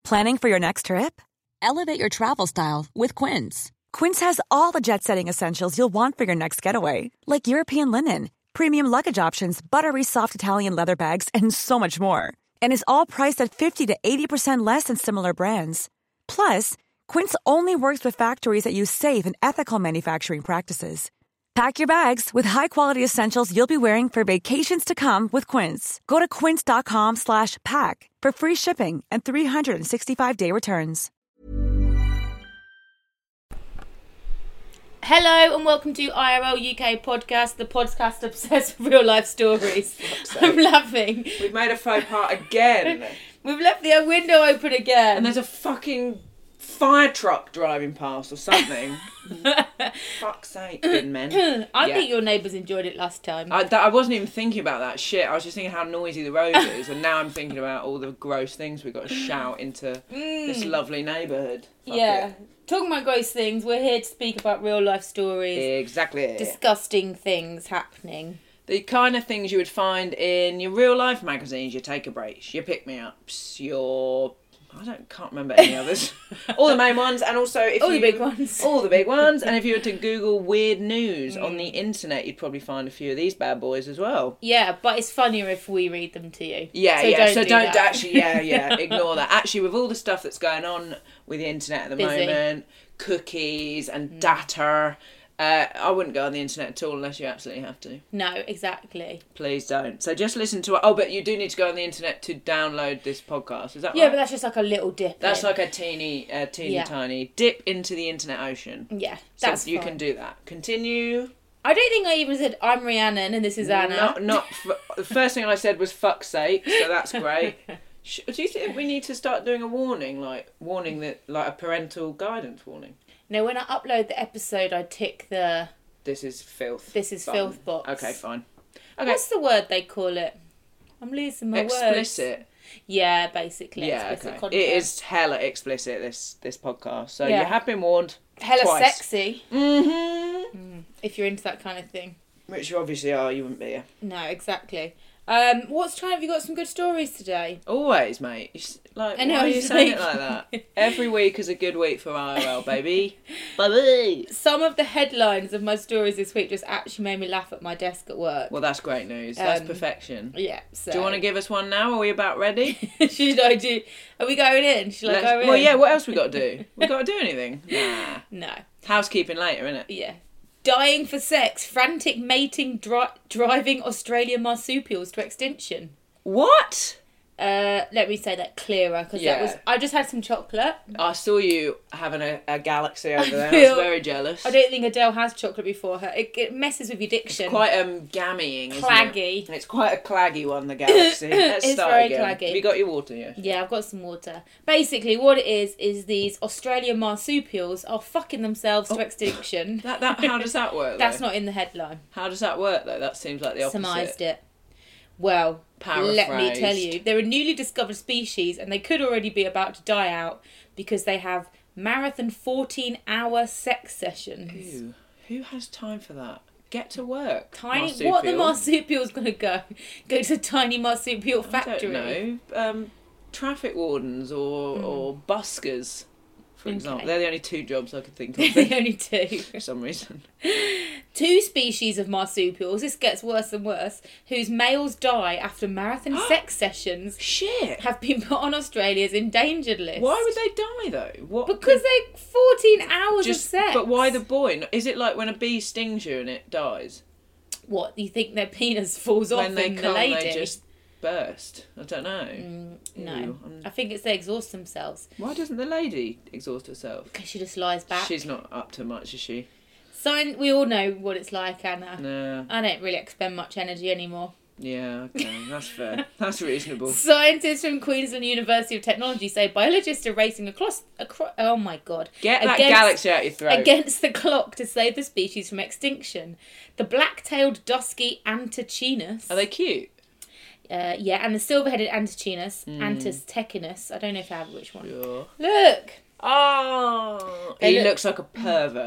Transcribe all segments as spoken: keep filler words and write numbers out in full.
Planning for your next trip? Elevate your travel style with Quince. Quince has all the jet-setting essentials you'll want for your next getaway, like European linen, premium luggage options, buttery soft Italian leather bags, and so much more. And is all priced at fifty to eighty percent less than similar brands. Plus, Quince only works with factories that use safe and ethical manufacturing practices. Pack your bags with high-quality essentials you'll be wearing for vacations to come with Quince. Go to quince.com slash pack for free shipping and three sixty-five day returns. Hello and welcome to I R L U K podcast, the podcast obsessed with real life stories. I'm laughing. We've made a faux pas again. We've left the window open again. And there's a fucking fire truck driving past or something. Fuck's sake, bin men. I Yeah. think your neighbours enjoyed it last time. I, that, I wasn't even thinking about that shit. I was just thinking how noisy the road is, and now I'm thinking about all the gross things we've got to shout into Mm. this lovely neighbourhood. Fuck yeah. it. Talking about gross things, we're here to speak about real life stories. Exactly. Disgusting things happening. The kind of things you would find in your real life magazines, your take a breaks, your pick me ups, your I don't can't remember any others. All the main ones, and also if All you, the big ones. All the big ones. And if you were to Google weird news mm. on the internet, you'd probably find a few of these bad boys as well. Yeah, but it's funnier if we read them to you. Yeah, so yeah. Don't so do don't that. actually yeah, yeah, ignore that. Actually, with all the stuff that's going on with the internet at the Busy. moment, cookies and mm. data, Uh, I wouldn't go on the internet at all unless you absolutely have to. No, exactly. Please don't. So just listen to it. Oh, but you do need to go on the internet to download this podcast. Is that Yeah, right? but that's just like a little dip. That's in. like a teeny, uh, teeny Yeah. tiny dip into the internet ocean. Yeah, So that's you fine. can do that. Continue. I don't think I even said I'm Rhiannon and this is Anna. Not, not. F- the first thing I said was fuck's sake. So that's great. Sh- Do you think we need to start doing a warning, like warning that, like a parental guidance warning? No, when I upload the episode, I tick the This is filth. This is button. filth box. Okay, fine. Okay. What's the word they call it? I'm losing my words. Explicit. Yeah, basically. Yeah, explicit okay. content. It is hella explicit, this this podcast. So Yeah. you have been warned. hella twice. sexy. Mm-hmm. Mm, if you're into that kind of thing. Which you obviously are, you wouldn't be here. No, exactly. Um, what's trying? Have you got some good stories today? Always, mate. It's like, I know, why are you it's saying like- it like that? Every week is a good week for I R L, baby. Baby. Some of the headlines of my stories this week just actually made me laugh at my desk at work. Well, that's great news. That's Um, perfection. Yeah. So. Do you want to give us one now? Are we about ready? Should I do? Are we going in? Should I Let's- go in? well, yeah, what else we got to do? We got to do anything? Nah. No. Housekeeping later, innit? Yeah. Dying for sex, frantic mating, dri- driving Australian marsupials to extinction. What? Uh, let me say that clearer because Yeah. that was. I just had some chocolate. I saw you having a, a galaxy over there. I feel- was very jealous. I don't think Adele has chocolate before her. It, it messes with your diction. Quite um gammying, isn't Claggy. it? It's quite a claggy one, the galaxy. Let's It's start very again. claggy. Have you got your water, yeah? Yeah, I've got some water. Basically, what it is is these Australian marsupials are fucking themselves to extinction. That that how does that work? That's though? not in the headline. How does that work though? That seems like the opposite. Surmised it. Well, let me tell Paraphrased. you, they're a newly discovered species and they could already be about to die out because they have marathon fourteen-hour sex sessions. Ew. Who has time for that? Get to work. Tiny. marsupial. What are the marsupials going to go? Go to a tiny marsupial factory? I don't know. Um, traffic wardens or or buskers, for example. Okay. They're the only two jobs I could think of the only two. for some reason. Two species of marsupials, this gets worse and worse, whose males die after marathon sex sessions Shit. have been put on Australia's endangered list. Why would they die though? What? Because they fourteen hours just, of sex. But why the boy? Is it like when a bee stings you and it dies? What, you think their penis falls off When they in the come, lady? they just burst. I don't know. Mm, no. Ew, um, I think it's they exhaust themselves. Why doesn't the lady exhaust herself? Because she just lies back. She's not up to much, is she? So we all know what it's like, Anna. No. I don't really expend much energy anymore. Yeah, okay, that's fair. That's reasonable. Scientists from Queensland University of Technology say biologists are racing across, across oh my god, Get that against- galaxy out your throat. against the clock to save the species from extinction. The black-tailed dusky Antechinus. Are they cute? Uh, yeah, and the silver-headed Antechinus, Mm. Antus techinus. I don't know if I have which one. Sure. Look, Oh, They he look- looks like a pervert.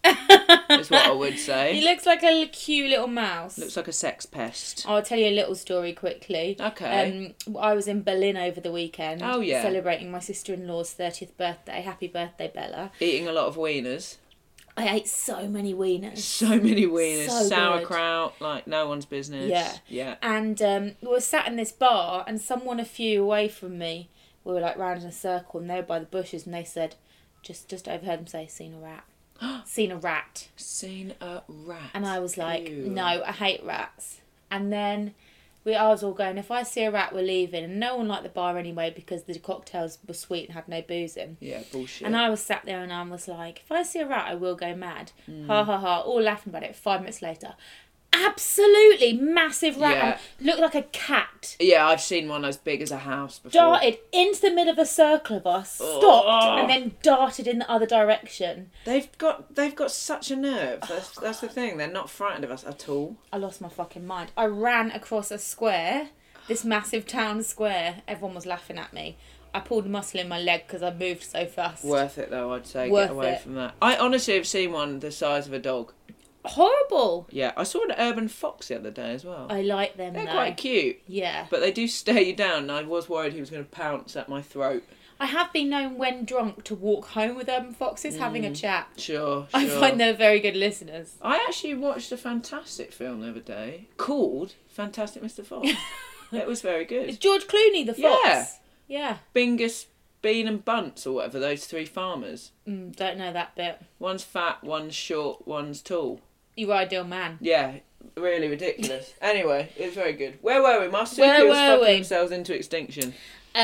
is what I would say. He looks like a cute little mouse. Looks like a sex pest. I'll tell you a little story quickly. Okay. Um, I was in Berlin over the weekend. Oh, yeah. Celebrating my sister-in-law's thirtieth birthday. Happy birthday, Bella. Eating a lot of wieners. I ate so many wieners. So many wieners. So Sauerkraut, like no one's business. Yeah. Yeah. And um, we were sat in this bar, and someone a few away from me, we were like round in a circle, and they were by the bushes, and they said, just just overheard them say, "Seen a rat." Seen a rat. Seen a rat. And I was like, Ew. no, I hate rats. And then we, I was all going, if I see a rat, we're leaving. And no one liked the bar anyway because the cocktails were sweet and had no booze in. Yeah, bullshit. And I was sat there and I was like, if I see a rat, I will go mad. Mm. Ha ha ha. All laughing about it. Five minutes later, absolutely massive rat. Yeah. And looked like a cat. Yeah, I've seen one as big as a house before. Darted into the middle of a circle of us, stopped, Oh. and then darted in the other direction. They've got they've got such a nerve. That's that's the thing. They're not frightened of us at all. I lost my fucking mind. I ran across a square, this massive town square. Everyone was laughing at me. I pulled a muscle in my leg because I moved so fast. Worth it though, I'd say. Worth Get away it. from that. I honestly have seen one the size of a dog. Horrible. Yeah, I saw an urban fox the other day as well. I like them They're though. quite cute, Yeah. but they do stare you down. And I was worried he was going to pounce at my throat. I have been known when drunk to walk home with urban foxes having a chat. Sure, sure. I find they're very good listeners. I actually watched a fantastic film the other day called Fantastic Mister Fox. It was very Is good. George Clooney the fox? Yeah. Yeah. Bingus, Bean and Bunce or whatever, those three farmers. Mm, don't know that bit. One's fat, one's short, one's tall. Your ideal man. Yeah, really ridiculous. Anyway, it was very good. Where were we? Marsupials were fucking we? themselves into extinction.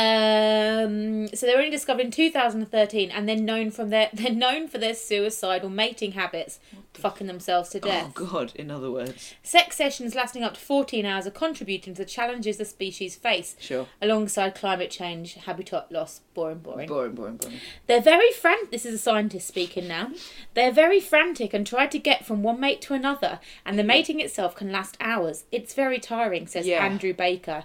Um, so they were only discovered in two thousand thirteen, and they're known from their they're known for their suicidal mating habits, fucking themselves to death. Oh God! In other words, Sex sessions lasting up to fourteen hours are contributing to the challenges the species face, sure. alongside climate change, habitat loss. Boring, boring. Boring, boring, boring. They're very frantic. This is a scientist speaking now. They're very frantic and try to get from one mate to another, and the mating itself can last hours. It's very tiring, says Yeah. Andrew Baker,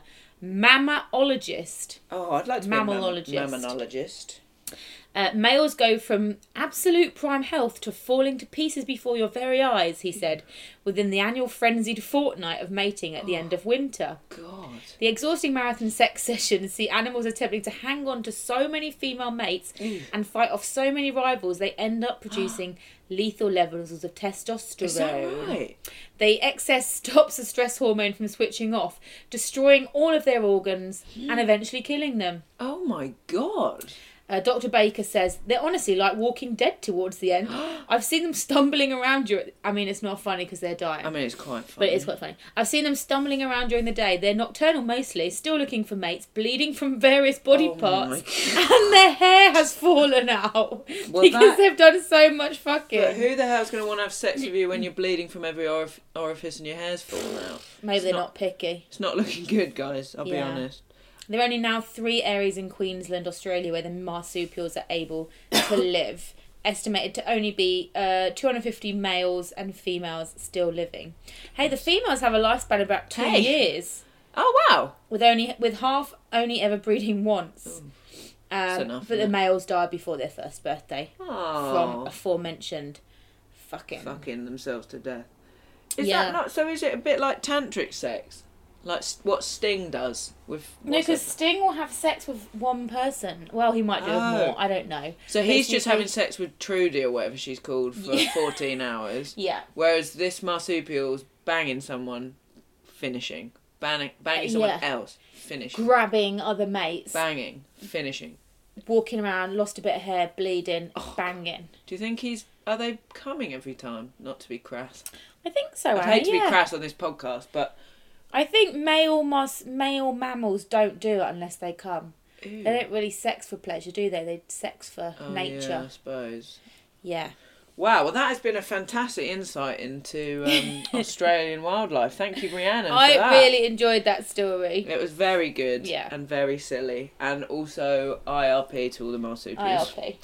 mammalologist. Oh, I'd like to be Mammalologist. a mam- mammalologist. Uh, males go from absolute prime health to falling to pieces before your very eyes, he said, within the annual frenzied fortnight of mating at the end of winter. God. The exhausting marathon sex sessions see animals attempting to hang on to so many female mates and fight off so many rivals they end up producing lethal levels of testosterone. Is that right? The excess stops the stress hormone from switching off, destroying all of their organs and eventually killing them. Oh my God. Uh, Doctor Baker says they're honestly like Walking Dead towards the end. I've seen them stumbling around during. I mean, it's not funny because they're dying. I mean, it's quite funny. But it is quite funny. I've seen them stumbling around during the day. They're nocturnal mostly, still looking for mates, bleeding from various body Oh parts, my and their hair has fallen out Well, because that- they've done so much fucking. But who the hell's going to want to have sex with you when you're bleeding from every orif- orifice and your hair's falling out? Maybe It's they're not- not picky. It's not looking good, guys. I'll be Yeah. honest. There are only now three areas in Queensland, Australia, where the marsupials are able to live. Estimated to only be uh, two hundred fifty males and females still living. Hey, the females have a lifespan of about two Hey. years, Oh wow. with only with half only ever breeding once. That's Um, enough, but the isn't it? males die before their first birthday from Oh. aforementioned fucking. Fucking themselves to death. Is Yeah. that not? So is it a bit like tantric sex, like s- what Sting does with? No, what's because it- Sting will have sex with one person. Well, he might do it Oh. more. I don't know. So But he's it's just usually- having sex with Trudy or whatever she's called for Yeah. fourteen hours. Yeah. Whereas this marsupial's banging someone, finishing, banging, banging someone Yeah. else, finishing, Grabbing other mates, banging, finishing. walking around, lost a bit of hair, bleeding, Oh. banging. Do you think he's? Are they coming every time? Not to be crass. I think so. I'd Anna, hate to yeah. be crass on this podcast, but I think male mus- male mammals don't do it unless they come. ew. They don't really sex for pleasure, do they? They sex for Oh, yeah, I nature. suppose. Yeah. Wow, well that has been a fantastic insight into um, Australian wildlife. Thank you, Rhiannon, for I that. really enjoyed that story. It was very good Yeah. and very silly. And also I R P to all the marsupials. I L P.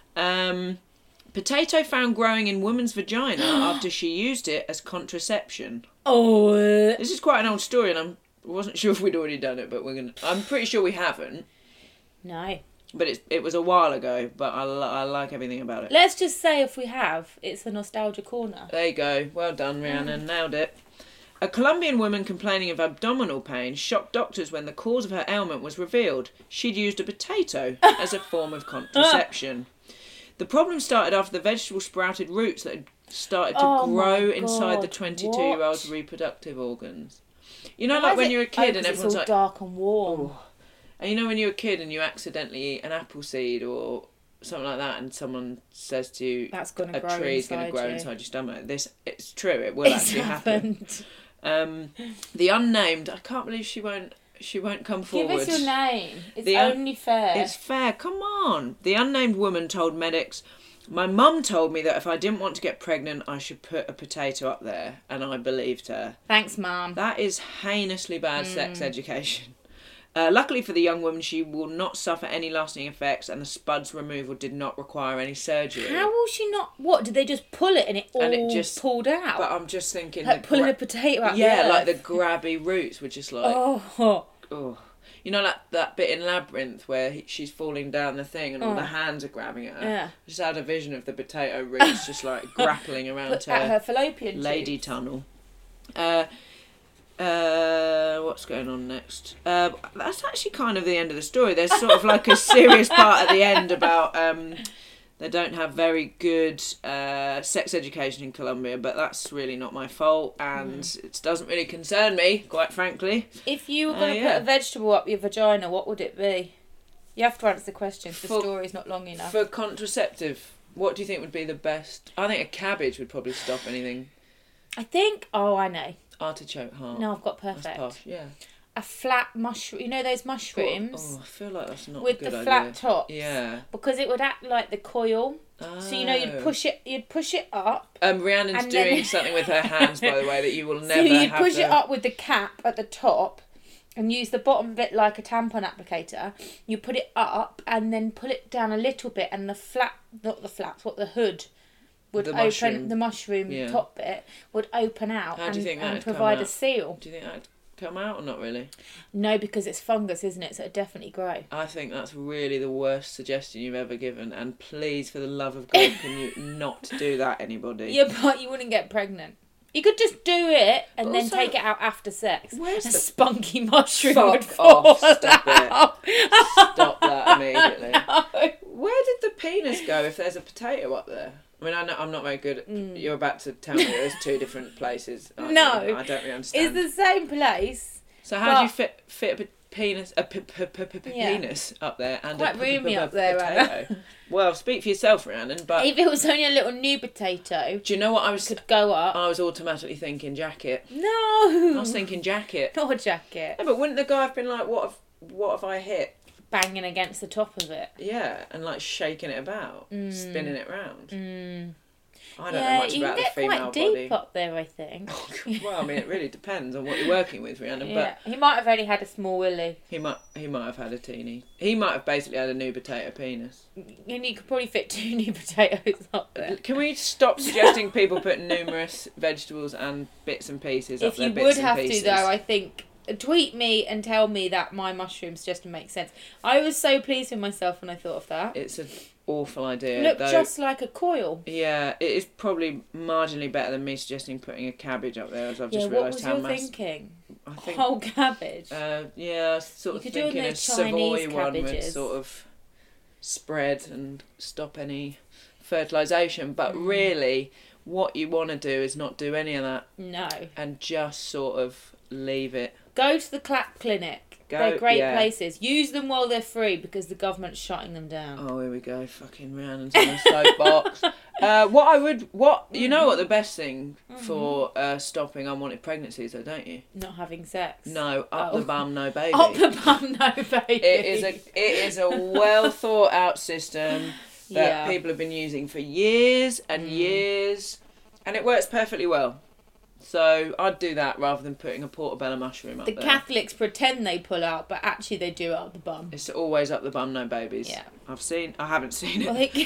Um, potato found growing in woman's vagina after she used it as contraception. Oh. uh, This is quite an old story and I'm, I wasn't sure if we'd already done it, but we're gonna. I'm pretty sure we haven't. No. but it it was a while ago. But I, li- I like everything about it. Let's just say if we have, it's a nostalgia corner. There you go. Well done, Rhiannon. Nailed it. A Colombian woman complaining of abdominal pain shocked doctors when the cause of her ailment was revealed. She'd used a potato as a form of contraception. The problem started after the vegetable sprouted roots that had started to Oh grow my inside the God, twenty-two-year-old's what? reproductive organs. You know, Why like is when it- you're a oh, kid 'cause and everyone's it's all like, dark and warm. oh. And you know when you're a kid and you accidentally eat an apple seed or something like that, and someone says to you, That's gonna a grow tree's going to inside grow you. inside your stomach. This, it's true. It will It's actually happen. happened. Um, the unnamed. I can't believe she won't. She won't come Give forward. us your name. It's The un- only fair. It's fair. Come on. The unnamed woman told medics, "My mum told me that if I didn't want to get pregnant, I should put a potato up there," and I believed her. Thanks, Mum. That is heinously bad Mm. sex education. Uh, luckily for the young woman, she will not suffer any lasting effects, and the spuds removal did not require any surgery. How will she not? What did they just pull it and it all And it just- pulled out? But I'm just thinking, like the pulling gra- a potato out. yeah, the like the earth. grabby roots were just like, Oh, oh. You know, like that bit in Labyrinth where he, she's falling down the thing and all Oh. the hands are grabbing at her. Yeah. I just had a vision of the potato roots just like grappling around put her, at her fallopian lady tubes. tunnel. Uh, uh, what's going on next? Uh, that's actually kind of the end of the story. There's sort of like a serious part at the end about um, they don't have very good uh, sex education in Colombia, but that's really not my fault, and Mm. it doesn't really concern me, quite frankly. If you were Uh, going to yeah. put a vegetable up your vagina, what would it be? You have to answer the question. 'Cause the For- story's not long enough. For contraceptive, what do you think would be the best? I think a cabbage would probably stop anything. I think. Oh, I know. Artichoke heart. No, I've got That's perfect. posh, yeah. A flat mushroom. You know those mushrooms Oh, I feel like that's not with a good the idea. flat tops. Yeah. Because it would act like the coil. So you know you'd Oh. push it. You'd push it up. Um, Rhiannon's And doing then- something with her hands, by the way, that you will never so you'd have push to... it up with the cap at the top, and use the bottom bit like a tampon applicator. You put it up and then pull it down a little bit, and the flat, not the flaps, what the hood would The open. mushroom. The mushroom Yeah. top bit would open out How do and, you think and that'd come provide a out? seal. Do you think that'd come out or not really? No, because it's fungus, isn't it? So it'd definitely grow. I think that's really the worst suggestion you've ever given, and please, for the love of God, can you not do that, anybody? Yeah, but you wouldn't get pregnant. You could just do it and But then also- take it out after sex. Where's a the- spunky mushroom Fuck would fall off, stop it. out. Stop that immediately. No. Where did the penis go if there's a potato up there? I mean, I know, I'm not very good at... Mm. You're about to tell me there's two different places. I, No. I don't really understand. It's the same place. So how do you but- fit fit a p- penis a p- p- p- p- Yeah. penis up there and Quite a p- p- roomy p- up there, potato? Well, speak for yourself, Rhiannon. But If it was only a little new potato, do you know what I was? could go up. I was automatically thinking jacket. No. I was thinking jacket. Not a jacket. Yeah, but wouldn't the guy have been like, "What have what have I hit?" Banging against the top of it. Yeah, and like shaking it about, spinning it round. Mm. I don't Yeah, know much you about can the get female quite deep body. up there, I think. Well, I mean, it really depends on what you're working with, Rhiannon. Yeah, But he might have only had a small willy, he might he might have had a teeny. He might have basically had a new potato penis. and you could probably fit two new potatoes up there. Can we stop suggesting people put numerous vegetables and bits and pieces up If their you bits would and have pieces? to, though, I think tweet me and tell me that my mushroom suggestion makes sense. I was so pleased with myself when I thought of that. It's an awful idea. Looked though, just like a coil. Yeah, it is probably marginally better than me suggesting putting a cabbage up there, as I've Yeah, just what realised was how your mass. thinking? I think. Whole cabbage. Uh, yeah, I was sort You of could do it on thinking a those Savoy Chinese one would cabbages. sort of spread and stop any fertilisation. But Mm. really, what you want to do is not do any of that No. and just sort of leave it. Go to the clap clinic. Go- They're great yeah. places. Use them while they're free because the government's shutting them down. Oh, here we go. Fucking Rhiannon's on a soapbox. uh, what I would, what you know, what the best thing for uh, stopping unwanted pregnancies, though, don't you? Not having sex. No, up Oh. the bum, no baby. Up the bum, no baby. It is a, it is a well thought out system that Yeah. Mm. people have been using for years and years, and it works perfectly well. So I'd do that rather than putting a portobello mushroom up The there. Catholics pretend they pull out, but actually they do it up the bum. It's always up the bum, no babies. Yeah. I've seen. I haven't seen it. Like,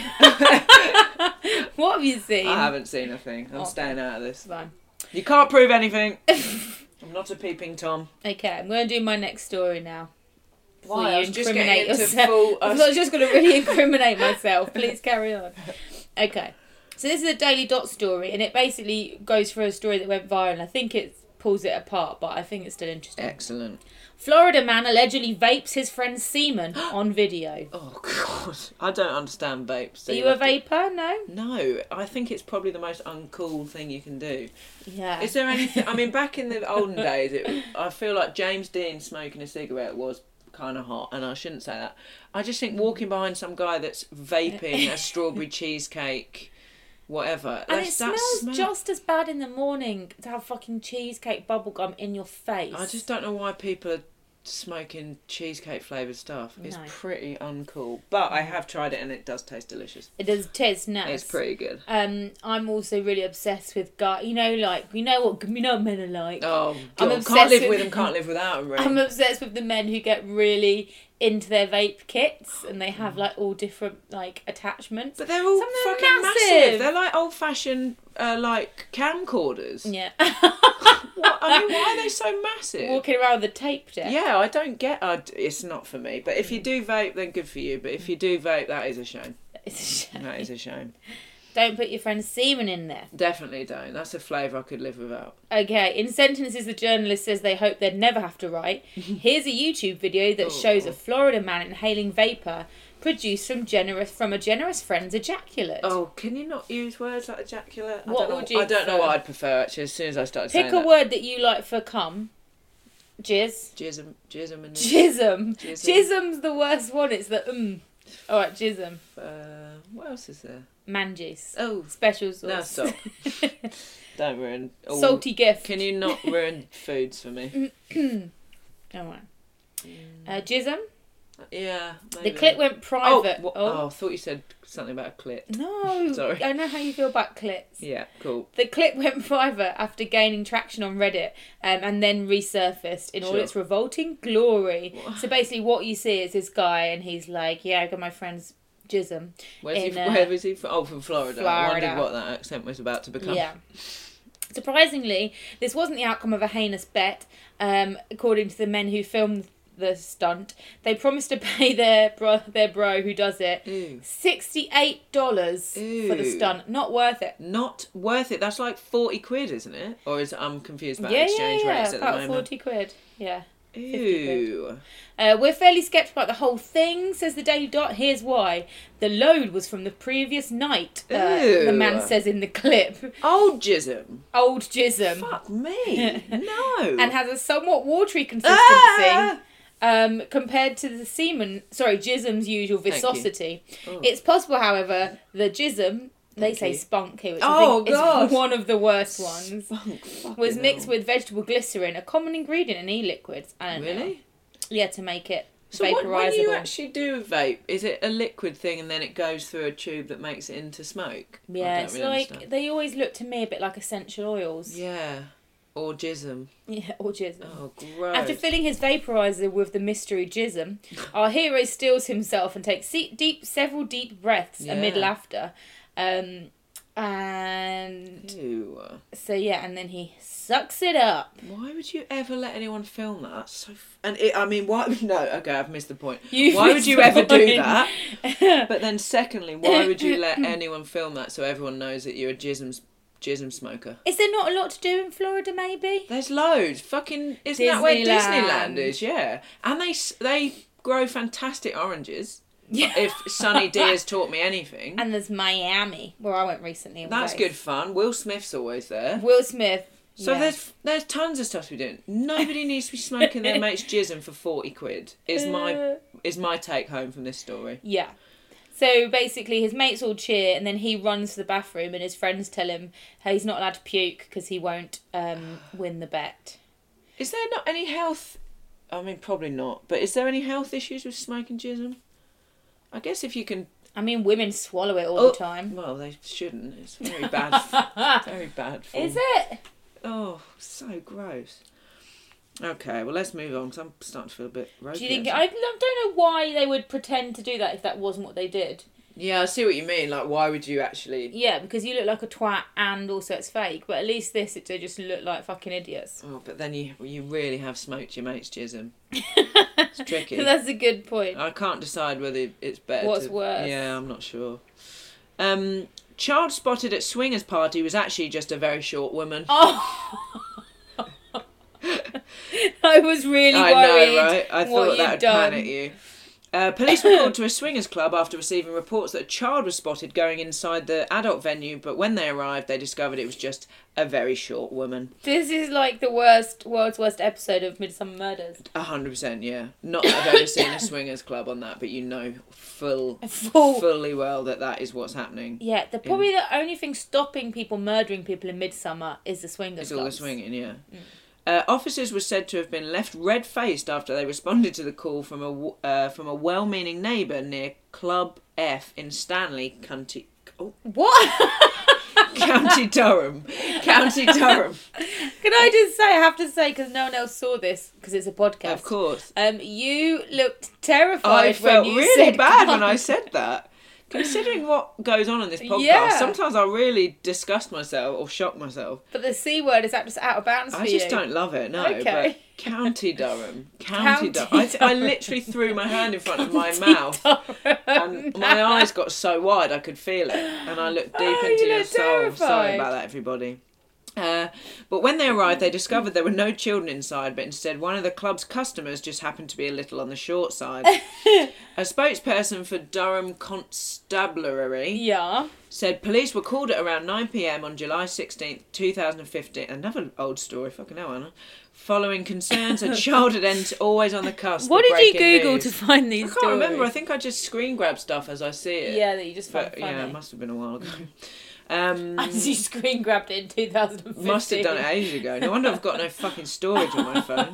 what have you seen? I haven't seen a thing. I'm Okay. staying out of this. Fine. You can't prove anything. I'm not a peeping Tom. Okay, I'm going to do my next story now. before Why? you I was just incriminate getting into yourself. full- I was just going to really incriminate myself. Please carry on. Okay. So this is a Daily Dot story, and it basically goes through a story that went viral. I think it pulls it apart, but I think it's still interesting. Excellent. Florida man allegedly vapes his friend's semen on video. Oh, God. I don't understand vapes. so Are you you a have to- vaper? No? No, I think it's probably the most uncool thing you can do. Yeah. Is there anything... I mean, back in the olden days, it, I feel like James Dean smoking a cigarette was kind of hot, and I shouldn't say that. I just think walking behind some guy that's vaping a strawberry cheesecake, whatever. And that's, it that smells smell- just as bad in the morning to have fucking cheesecake bubblegum in your face. I just don't know why people are smoking cheesecake flavoured stuff. It's No. pretty uncool. But I have tried it and it does taste delicious. It does taste nice. It's pretty good. Um, I'm also really obsessed with guy. You know, like you know what you know what men are like. Oh, I'm God. obsessed Can't live with- with them, can't live without them, really. I'm obsessed with the men who get really into their vape kits and they have like all different like attachments. But they're all Some of them are fucking massive. massive. They're like old fashioned, uh, like camcorders. Yeah. What? I mean, why are they so massive? Walking around with a tape deck. Yeah, I don't get. I, it's not for me. But if you do vape, then good for you. But if you do vape, that is a shame. It's a shame. That is a shame. Don't put your friend's semen in there. Definitely don't. That's a flavour I could live without. Okay, in sentences the journalist says they hope they'd never have to write. Here's a YouTube video that shows a Florida man inhaling vapour produced from generous from a generous friend's ejaculate. Oh, can you not use words like ejaculate? I What don't know, would you I don't know prefer? what I'd prefer, actually, as soon as I started Pick saying a that. word that you like for cum. Jizz. Jism, jism and... Jism. Jism. Jism's the worst one. It's the um. Alright, jism. Uh, what else is there? Man juice. Oh, Special sauce. no, stop. Don't ruin... all- Salty gift. Can you not ruin foods for me? Alright. Uh, jism. Yeah, The maybe. clip went Oh, private. wha- oh, I thought you said something about a clit. No. Sorry. I know how you feel about clits. Yeah, cool. The clip went private after gaining traction on Reddit um, and then resurfaced in all Sure. its revolting glory. So basically what you see is this guy and he's like, yeah, I got my friend's jism. Where's in, he, uh, where was he from? Oh, from Florida. I Florida. wondered what that accent was about to become. Yeah. Surprisingly, this wasn't the outcome of a heinous bet. Um, according to the men who filmed the stunt, they promised to pay their bro, their bro who does it Ew. sixty-eight dollars for the Ew. stunt. Not worth it. Not worth it. That's like forty quid, isn't it? Or is it, I'm confused about yeah, yeah, exchange yeah. rates at the About moment. forty quid. Yeah. Ew. Uh, we're fairly sceptical about the whole thing, says the Daily Dot. Here's why. The load was from the previous night, uh, the Ew. man says in the clip. Old jism. Old jism. Fuck me. No. And has a somewhat watery consistency Ah! um, compared to the semen, sorry, jism's usual Thank you. viscosity. Oh. It's possible, however, the jism, they Thank say you. spunk here, which Oh, I think God. is one of the worst ones, Spunk. Fucking was mixed hell. with vegetable glycerin, a common ingredient in e-liquids. I don't know. Really? Yeah, to make it So what, vaporizable. when you actually do vape, is it a liquid thing and then it goes through a tube that makes it into smoke? I Yeah, don't it's really like understand. they always look to me a bit like essential oils. Yeah. Or jism. Yeah, or jism. Oh, gross. After filling his vaporizer with the mystery jism, our hero steels himself and takes se- deep, several deep breaths amid Yeah. laughter. Um, and Ew. so yeah, and then he sucks it up. Why would you ever let anyone film that? That's so. F- and it, I mean, why? No, okay, I've missed the point. You've why would missed you the ever do point. that? But then, secondly, why would you let anyone film that so everyone knows that you're a jism jism smoker? Is there not a lot to do in Florida? Maybe. There's loads. Fucking isn't that where Disneyland. Disneyland is? Yeah, and they s- they grow fantastic oranges. Yeah. If Sunny D has taught me anything, And there's Miami, where I went recently. and that's was. good fun. Will Smith's always there. Will Smith. So yeah. there's there's tons of stuff to be doing. Nobody needs to be smoking their mate's jism for forty quid. Is my Uh. is my take home from this story. Yeah. So basically, his mates all cheer, and then he runs to the bathroom, and his friends tell him hey, he's not allowed to puke because he won't um, win the bet. Is there not any health? I mean, probably not. But is there any health issues with smoking jism? I guess if you can. I mean, women swallow it all Oh, the time. Well, they shouldn't. It's very bad. Very bad. Form. Is it? Oh, so gross. Okay, well, let's move on because I'm starting to feel a bit ropey. Do you think? actually. I, I don't know why they would pretend to do that if that wasn't what they did. Yeah, I see what you mean. Like, why would you actually? Yeah, because you look like a twat, and also it's fake. But at least this, it, they just look like fucking idiots. Oh, but then you you really have smoked your mate's jism. It's tricky. That's a good point. I can't decide whether it's better. What's to, worse? Yeah, I'm not sure. Um, child spotted at swingers party was actually just a very short woman. Oh. I was really I worried. know, right? I what thought that would done. panic you. Uh, police were called to a swingers club after receiving reports that a child was spotted going inside the adult venue, but when they arrived, they discovered it was just a very short woman. This is like the worst, world's worst episode of Midsummer Murders. A hundred percent, yeah. Not that I've ever seen a swingers club on that, but you know full, Full. fully well that that is what's happening. Yeah, the probably the only thing stopping people murdering people in Midsummer is the swingers It's all the clubs. swinging, yeah. Mm. Uh, officers were said to have been left red-faced after they responded to the call from a w- uh, from a well-meaning neighbour near Club F in Stanley, County oh, What? County Durham, County Durham. Can I just say, I have to say, because no one else saw this, because it's a podcast. Of course. Um, you looked terrified I when felt you really said bad County- when I said that. Considering what goes on in this podcast, Yeah. sometimes I really disgust myself or shock myself. But the C word is just out of bounds for I you. just don't love it, no. Okay. But County Durham. County, County Durham. I, I literally threw my hand in front of my mouth. And my eyes got so wide I could feel it. And I looked deep Oh, into you your look soul. terrified. Sorry about that, everybody. Uh, but when they arrived, they discovered there were no children inside, but instead one of the club's customers just happened to be a little on the short side. A spokesperson for Durham Constabulary Yeah. said police were called at around nine p.m. on July sixteenth, twenty fifteen. Another old story, fucking hell, Anna. Following concerns a child had entered, always on the cusp What of did you breaking Google news. to find I these can't stories? remember. I think I just screen grab stuff as I see it. Yeah, that you just found But, funny. yeah, it must have been a while ago. Um, As you screen grabbed it in two thousand fifteen. must have done it ages ago. No wonder I've got no fucking storage on my phone.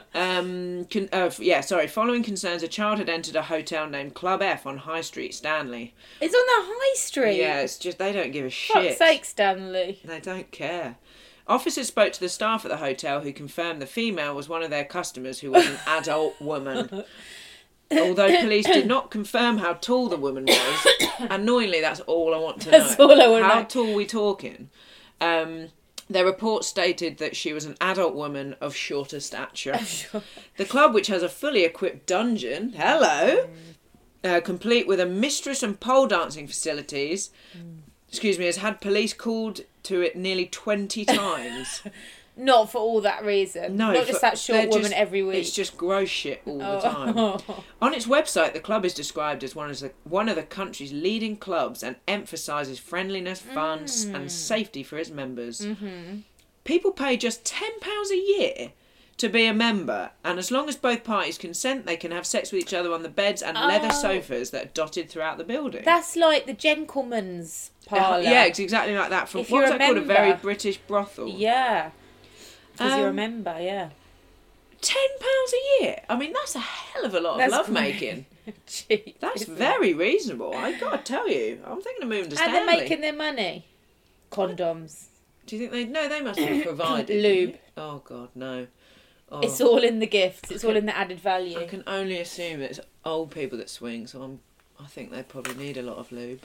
Um, con- uh, f- yeah, sorry. Following concerns, a child had entered a hotel named Club F on High Street, Stanley. It's on the high street. Yeah, it's just they don't give a Fuck's shit. sake, Stanley. They don't care. Officers spoke to the staff at the hotel who confirmed the female was one of their customers who was an adult woman. Although police did not confirm how tall the woman was. Annoyingly, that's all I want to know. That's all I want to How know. tall we talking? Um, their report stated that she was an adult woman of shorter stature. Sure. The club, which has a fully equipped dungeon, hello, uh, complete with a mistress and pole dancing facilities, excuse me, has had police called to it nearly twenty times. Not for all that reason. No, Not for- just that short they're woman just- every week. It's just gross shit all the Oh. time. On its website, the club is described as one of the one of the country's leading clubs and emphasises friendliness, fun, s Mm. and safety for its members. Mm-hmm. People pay just ten pounds a year to be a member, and as long as both parties consent, they can have sex with each other on the beds and leather Oh. sofas that are dotted throughout the building. That's like the gentleman's parlour. Yeah, it's exactly like that. From If what's you're that a called? A very member. British brothel. Yeah. Because you Um, remember, yeah. Ten pounds a year. I mean, that's a hell of a lot That's of love great. making. Jeez, That's isn't it? very reasonable. I gotta tell you, I'm thinking of moving to And Stanley. they're making their money. Condoms. Do you think they? No, they must have provided Lube. Oh God, no. Oh, It's all in the gifts. It's all in the added value. I can only assume it's old people that swing, so I'm. I think they probably need a lot of lube.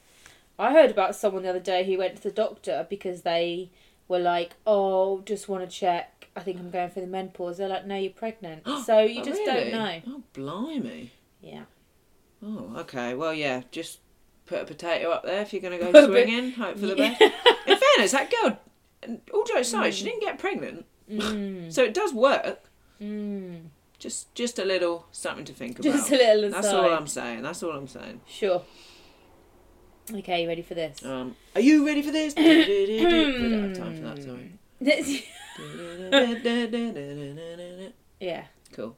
I heard about someone the other day who went to the doctor because they were like, oh, just want to check. I think I'm going for the menopause. They're like, no, you're pregnant. So you Oh, just really? don't know. Oh blimey. Yeah. Oh, okay. Well, yeah. Just put a potato up there if you're going to go Put a swinging. Hope for the Yeah. best. In fairness, that girl. All jokes aside, she didn't get pregnant, Mm. so it does work. Mm. Just, just a little something to think about. Just a little That's aside. all I'm saying. That's all I'm saying. Sure. Okay, you ready for this? Um, are you ready for this? We don't have time for that. Sorry. Yeah. Cool.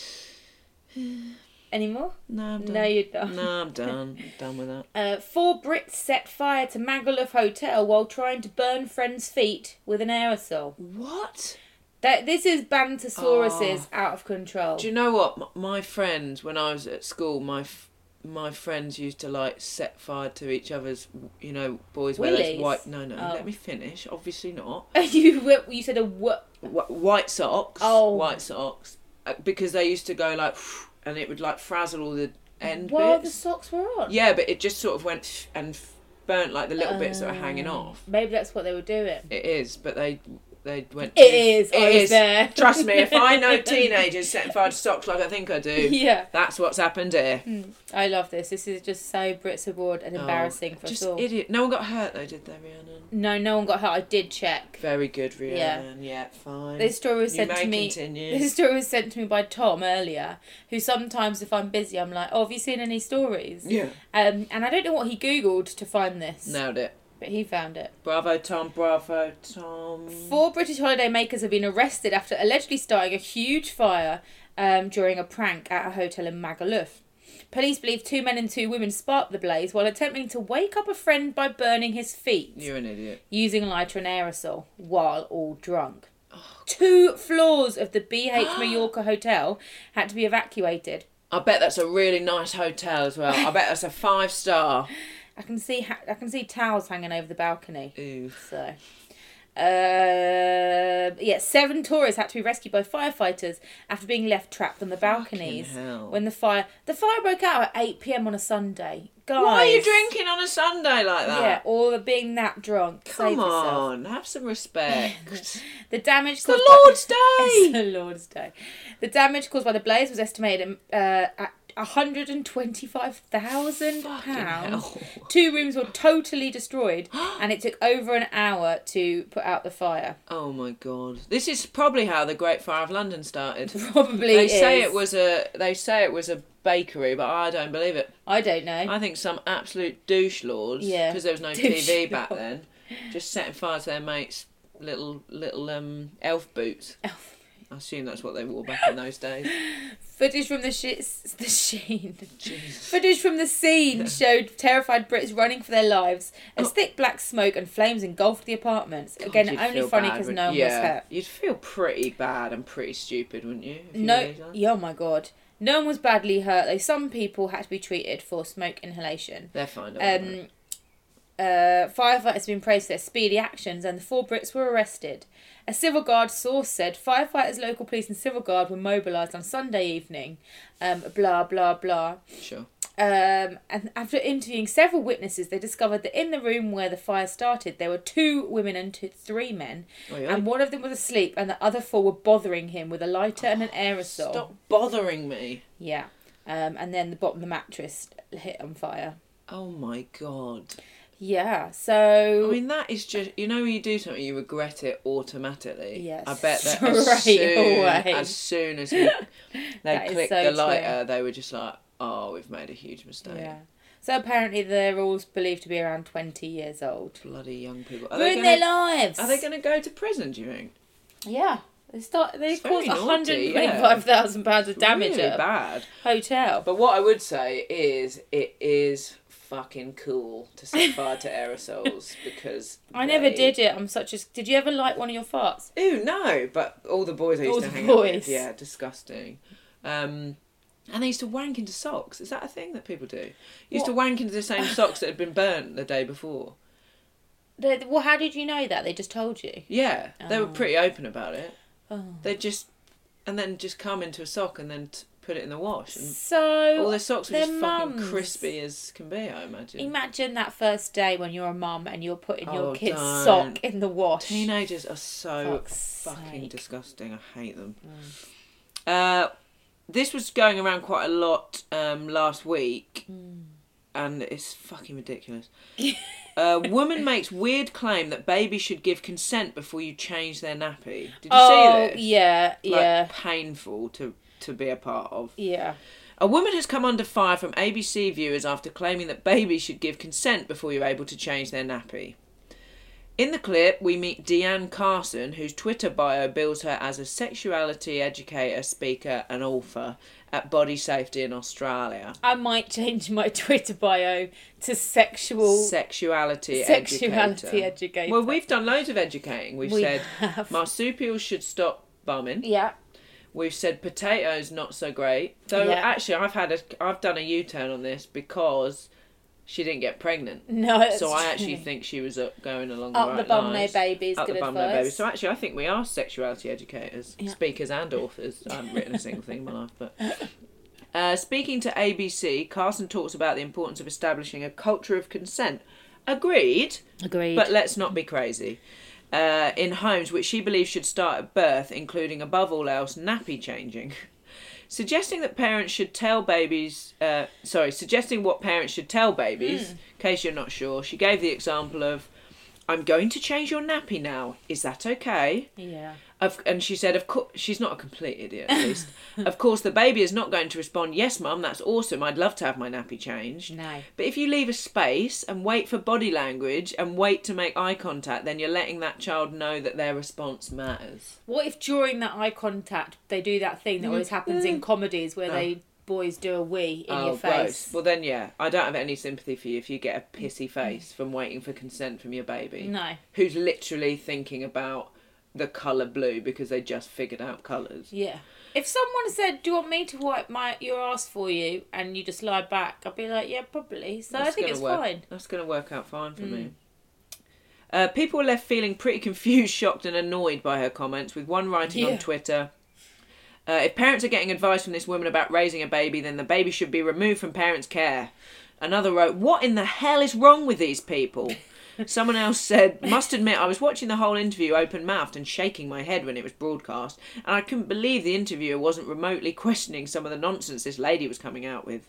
Any more? No, I'm done. No, you're done. No, I'm done. I'm done with that. Uh, four Brits set fire to Magaluf Hotel while trying to burn friends' feet with an aerosol. What? That This is Bantosauruses Oh. out of control. Do you know what? M- My friends, when I was at school, my f- my friends used to like set fire to each other's, you know, boys wear those Willies? white. No, no. Oh. Let me finish. Obviously not. you you said a what? Wh- white socks. Oh. White socks. Uh, because they used to go like, and it would like frazzle all the end While the bits. socks were on. Yeah, but it just sort of went and burnt like the little bits that were hanging Uh, off. Maybe that's what they were doing. It is, but they they went. It is. It I was is. there. Trust me, if I know teenagers setting fire to socks like I think I do, Yeah. that's what's happened here. Mm, I love this. This is just so Brits abroad and embarrassing oh, for just us all. idiot. No one got hurt though, did they, Rhiannon? No, no one got hurt. I did check. Very good, Rhiannon. Yeah, yeah fine. This story was you sent may to me. continue. This story was sent to me by Tom earlier, who sometimes, if I'm busy, I'm like, "Oh, have you seen any stories?" Yeah. Um, and I don't know what he googled to find this. Nailed it. But he found it. Bravo, Tom. Bravo, Tom. Four British holiday makers have been arrested after allegedly starting a huge fire um, during a prank at a hotel in Magaluf. Police believe two men and two women sparked the blaze while attempting to wake up a friend by burning his feet. You're an idiot. Using a lighter and aerosol while all drunk. Oh. Two floors of the B H Mallorca hotel had to be evacuated. I bet that's a really nice hotel as well. I bet that's a five star. I can see ha- I can see towels hanging over the balcony. Ooh. So, uh, yeah, seven tourists had to be rescued by firefighters after being left trapped on the balconies Fucking hell. when the fire the fire broke out at eight p.m. on a Sunday. Guys, Why are you drinking on a Sunday like that? Yeah, or being that drunk. Come Save yourself. on, have some respect. The damage It's caused the Lord's by... Day! It's the Lord's Day. The damage caused by the blaze was estimated uh, at one hundred twenty-five thousand pounds. Two rooms were totally destroyed, and it took over an hour to put out the fire. Oh my god! This is probably how the Great Fire of London started. Probably They is. say it was a. They say it was a bakery, but I don't believe it. I don't know. I think some absolute douche lords, Yeah. because there was no Douche T V back lord. then, just setting fire to their mates' little little um elf boots. Elf. I assume that's what they wore back in those days. Footage from the sh- the sheen. Jesus. Footage from the scene showed terrified Brits running for their lives as Oh. thick black smoke and flames engulfed the apartments. God, Again, you'd only feel funny bad because when- no one was yeah, hurt. You'd feel pretty bad and pretty stupid, wouldn't you? if you No, realised that? yeah, oh my god. No one was badly hurt, though some people had to be treated for smoke inhalation. They're fine. don't worry. Um, uh, firefighters have been praised for their speedy actions, and the four Brits were arrested. A civil guard source said firefighters, local police, and civil guard were mobilised on Sunday evening. Um, blah blah blah. Sure. Um, and after interviewing several witnesses, they discovered that in the room where the fire started, there were two women and two, three men, Oh, yeah. and one of them was asleep, and the other four were bothering him with a lighter and an aerosol. Stop bothering me. Yeah. Um, and then the bottom of the mattress hit on fire. Oh my god. Yeah, so... I mean, that is just, you know, when you do something, you regret it automatically. Yes, I bet that straight as soon, away. as soon as he, That they is clicked so the true. lighter, they were just like, oh, we've made a huge mistake. Yeah. So apparently they're all believed to be around twenty years old. Bloody young people. Are Ruin they their gonna, lives! Are they going to go to prison, do you think? Yeah. They start. They It's caused very one naughty, hundred twenty-five thousand pounds of damage Really at a bad. hotel. But what I would say is, it is fucking cool to set fire to aerosols because I never they- did it. I'm such a... Did you ever light one of your farts? Ew, no, but all the boys I used All to the hang out with, boys. yeah, disgusting. Um, and they used to wank into socks. Is that a thing that people do? You used to What? wank into the same socks that had been burnt the day before. They, well, how did you know that? They just told you? Yeah, they were Oh. pretty open about it. Oh. They just, and then just come into a sock and then t- put it in the wash. And So... all their socks were their just fucking mums- crispy as can be, I imagine. Imagine that first day when you're a mum and you're putting your Oh, kid's don't. sock in the wash. Teenagers are so Fuck's fucking sake. disgusting. I hate them. Uh, this was going around quite a lot um, last week, and it's fucking ridiculous. A woman makes weird claim that babies should give consent before you change their nappy. Did you Oh, see this? yeah, Like, yeah, painful to, to be a part of. yeah. A woman has come under fire from A B C viewers after claiming that babies should give consent before you're able to change their nappy. In the clip, we meet Deanne Carson, whose Twitter bio bills her as a sexuality educator, speaker and author at Body Safety in Australia. I might change my Twitter bio to sexual Sexuality, sexuality educator. educator. Well, we've done loads of educating. We've We said have. marsupials should stop bumming. Yeah. We've said potatoes not so great. Though Yeah. actually, I've had a, I've done a U-turn on this because she didn't get pregnant. No, that's So I true. actually think she was uh, going along the Up right the bum, no lines. babies, Up good the bum, no advice. babies. So actually, I think we are sexuality educators, Yeah. speakers and authors. I haven't written a single thing in my life, but. Uh, speaking to A B C, Carson talks about the importance of establishing a culture of consent. Agreed. Agreed. But let's not be crazy. uh, in homes which she believes should start at birth, including, above all else, nappy changing. Suggesting that parents should tell babies, uh, sorry, suggesting what parents should tell babies, mm. in case you're not sure, she gave the example of, I'm going to change your nappy now. Is that okay? Yeah. Of, and she said, of course, she's not a complete idiot, at least. Of course, the baby is not going to respond, yes, mum, that's awesome. I'd love to have my nappy changed. No. But if you leave a space and wait for body language and wait to make eye contact, then you're letting that child know that their response matters. What if during that eye contact they do that thing that always happens in comedies where oh. they boys do a wee in oh, your face? Gross. Well, then, yeah, I don't have any sympathy for you if you get a pissy face from waiting for consent from your baby. No. Who's literally thinking about the colour blue because they just figured out colours. Yeah. If someone said, do you want me to wipe my your ass for you, and you just lie back, I'd be like, yeah, probably. So That's I think it's work. fine. That's going to work out fine for mm. me. Uh, people were left feeling pretty confused, shocked and annoyed by her comments, with one writing yeah. on Twitter, uh, if parents are getting advice from this woman about raising a baby, then the baby should be removed from parents' care. Another wrote, what in the hell is wrong with these people? Someone else said, must admit, I was watching the whole interview open-mouthed and shaking my head when it was broadcast, and I couldn't believe the interviewer wasn't remotely questioning some of the nonsense this lady was coming out with.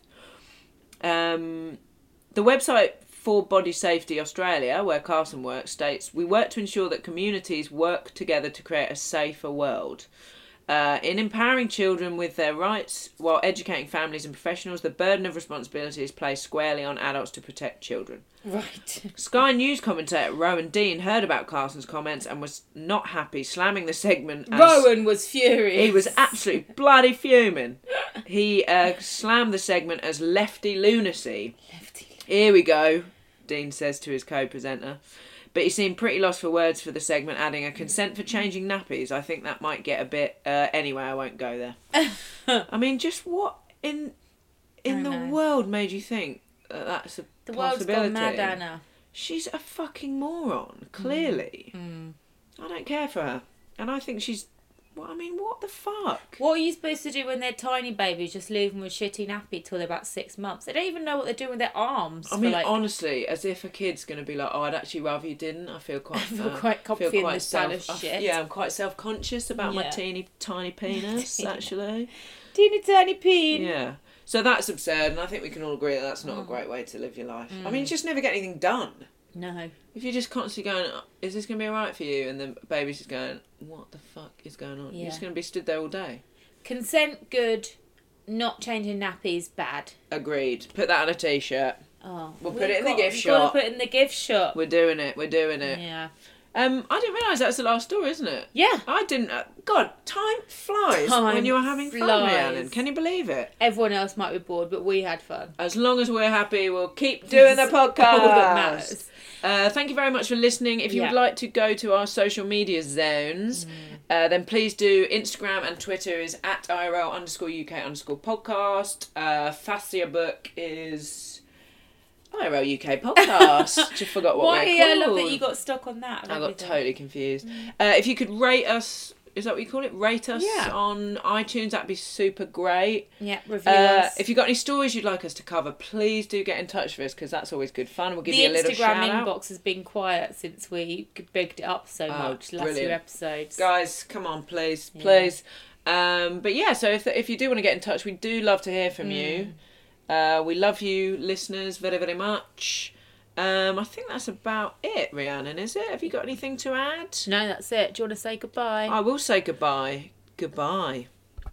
Um, the website for Body Safety Australia, where Carson works, states, we work to ensure that communities work together to create a safer world. Uh, in empowering children with their rights while educating families and professionals, the burden of responsibility is placed squarely on adults to protect children. Right. Sky News commentator Rowan Dean heard about Carson's comments and was not happy, slamming the segment. As Rowan was furious. He was absolutely bloody fuming. He uh, slammed the segment as lefty lunacy. Lefty. Here we go, Dean says to his co-presenter. But he seemed pretty lost for words for the segment, adding a consent for changing nappies. I think that might get a bit... Uh, anyway, I won't go there. I mean, just what in in the know. world made you think that that's a the possibility? The world's gone mad, Anna. She's a fucking moron, clearly. Mm. Mm. I don't care for her. And I think she's... Well, I mean, what the fuck? What are you supposed to do when they're tiny babies? Just leave them with shitty nappy till they're about six months. They don't even know what they're doing with their arms. I mean, like... honestly, as if a kid's going to be like, oh, I'd actually rather you didn't. I feel quite... I feel uh, quite comfy feel in quite this self, pile of I, shit. Yeah, I'm quite self-conscious about yeah. my teeny, tiny penis, actually. Teeny, tiny peen. Yeah. So that's absurd, and I think we can all agree that that's not mm. a great way to live your life. Mm. I mean, you just never get anything done. No. If you're just constantly going, is this going to be alright for you? And the baby's just going, what the fuck is going on? Yeah. You're just going to be stood there all day. Consent, good. Not changing nappies, bad. Agreed. Put that on a t-shirt. Oh, we'll put it in got, the gift we've shop. Got to put it in the gift shop. We're doing it. We're doing it. Yeah. Um, I didn't realise that's the last story, isn't it? Yeah. I didn't. Uh, God, time flies time when you're having fun, flies. Rhiannon. Can you believe it? Everyone else might be bored, but we had fun. As long as we're happy, we'll keep doing the podcast. All that matters. Uh, thank you very much for listening. If you yeah. would like to go to our social media zones, mm. uh, then please do. Instagram and Twitter is at I R L underscore UK underscore podcast. Uh, Fascia Book is I R L U K podcast. Just forgot what Why, we're yeah, called. I love that you got stuck on that. I got totally confused. Mm. Uh, if you could rate us... Is that what you call it? Rate us yeah. on iTunes. That'd be super great. Yeah, review uh, us. If you've got any stories you'd like us to cover, please do get in touch with us because that's always good fun. We'll give the you a little Instagram shout out. The Instagram inbox has been quiet since we bigged it up so oh, much last few episodes. Guys, come on, please, please. Yeah. Um, but yeah, so if if you do want to get in touch, we do love to hear from mm. you. Uh, we love you, listeners, very, very much. Um, I think that's about it, Rhiannon, is it? Have you got anything to add? No, that's it. Do you want to say goodbye? I will say goodbye. Goodbye.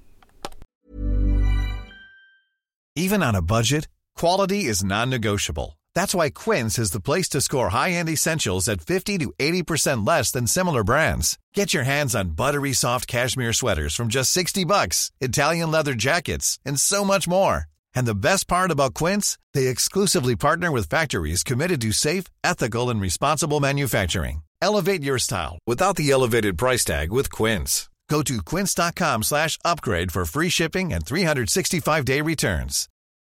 Even on a budget, quality is non-negotiable. That's why Quince is the place to score high-end essentials at fifty to eighty percent less than similar brands. Get your hands on buttery soft cashmere sweaters from just sixty bucks, Italian leather jackets, and so much more. And the best part about Quince, they exclusively partner with factories committed to safe, ethical, and responsible manufacturing. Elevate your style without the elevated price tag with Quince. Go to quince.com slash upgrade for free shipping and three sixty-five day returns.